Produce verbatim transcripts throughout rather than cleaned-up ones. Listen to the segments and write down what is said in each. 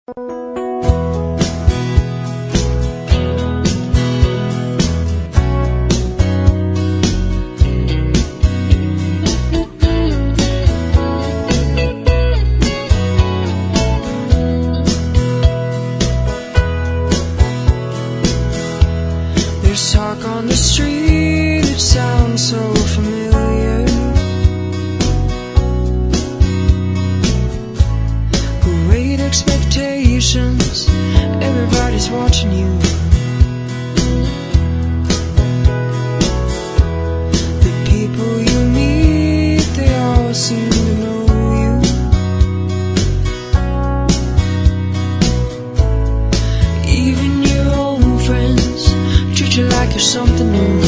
There's talk on the street, it sounds so familiar. Great expectations, everybody's watching you. The people you meet, they all seem to know you. Even your own friends treat you like you're something new.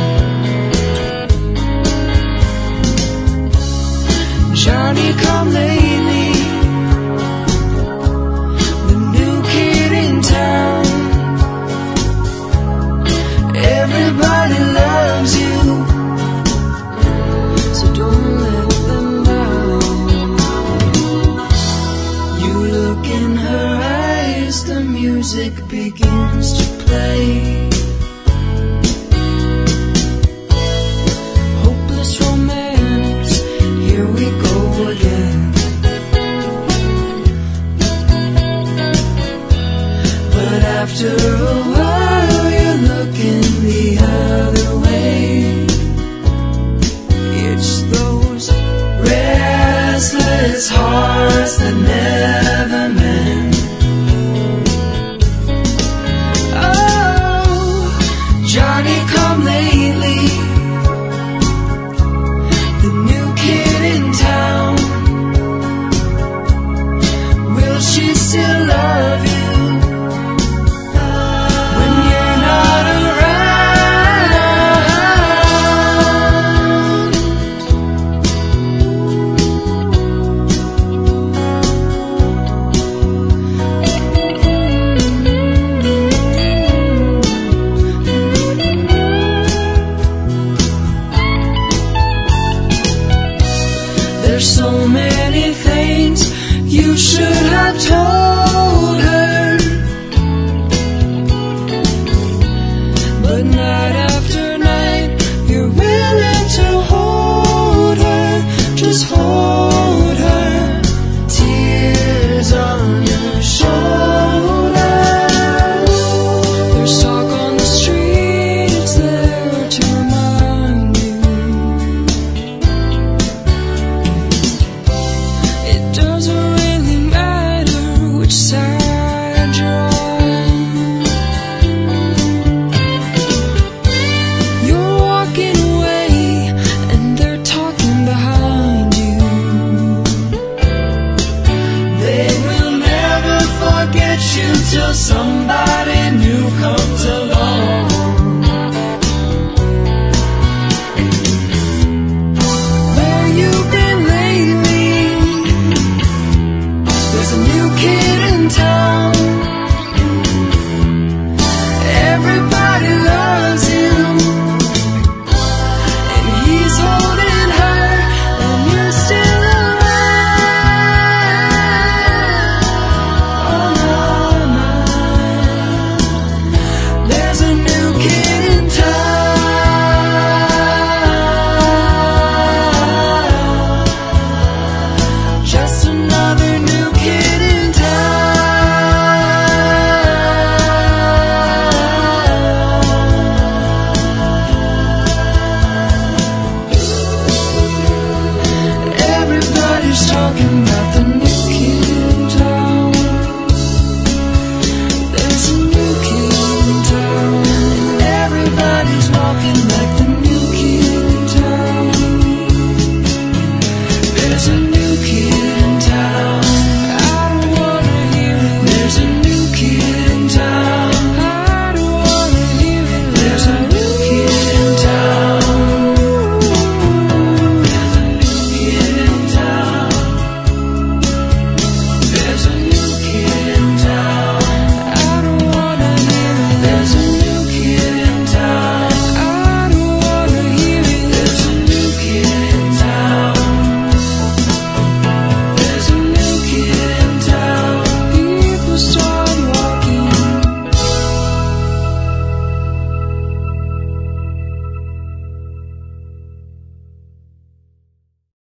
Johnny come lately, the new kid in town. Everybody loves you, so don't let them down. You look in her eyes, the music begins to play. Again. But after a while you're looking the other way. It's those restless hearts that never mend. Oh, Johnny come lately, the new kid in town. Will she still love you when you're not around? There's so many things you should have told her, but night after night you're willing to hold her, just hold her, tears on your shoulders. There's talk on the street, it's there to remind you. It doesn't really matter which side you're on. You're walking away and they're talking behind you. They will never forget you till somebody new comes along.